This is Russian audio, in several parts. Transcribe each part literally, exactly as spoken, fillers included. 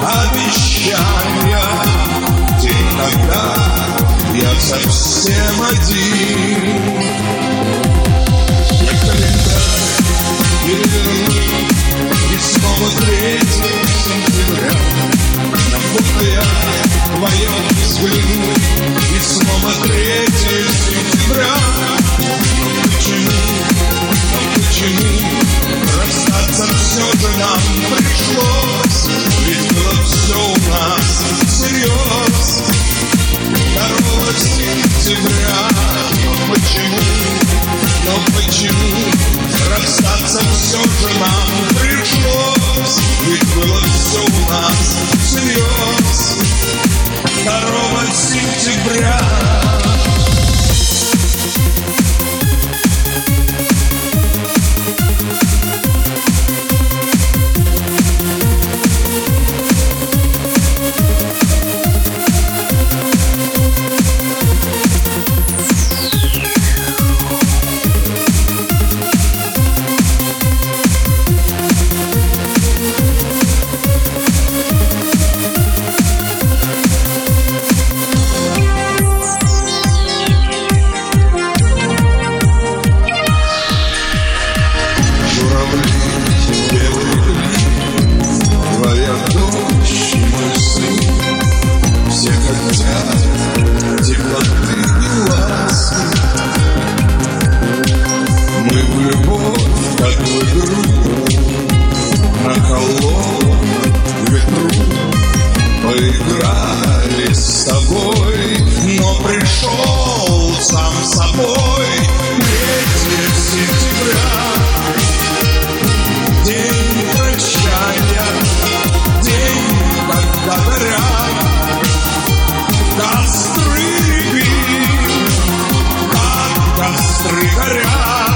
обещания. День, когда я совсем один. Я календарь переверну, и снова третье сентября. На фото я вдвоем взгляну, и снова третье сентября. Но почему, но почему расстаться все же нам пришлось? Ведь было все у нас всерьез. Второго сентября. Но почему, но почему расстаться все же нам пришлось? Ведь было все у нас всерьез. Второго сентября. Мы в любовь, как в игру, на холодном ветру поиграли с тобой, но пришел сам собой третье сентября. День прощания, день, когда горят костры любви, как костры горят.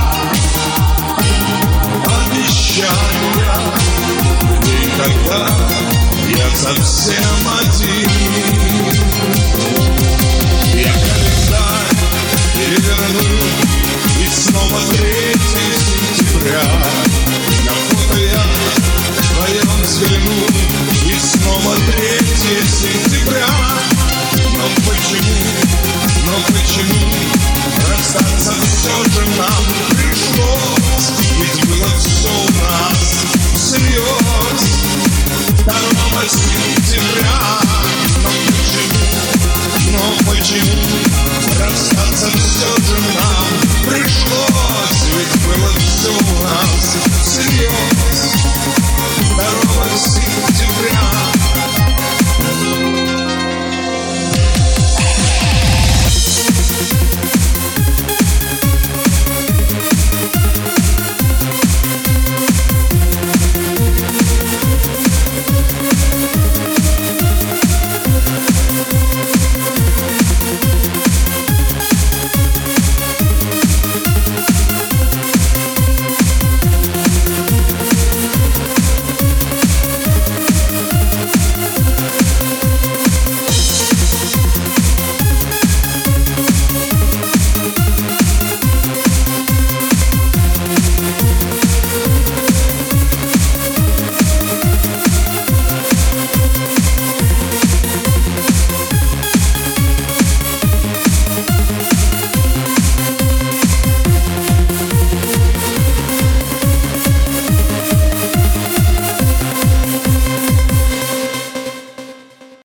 День, когда я совсем один. Я календарь переверну, и снова третье сентября.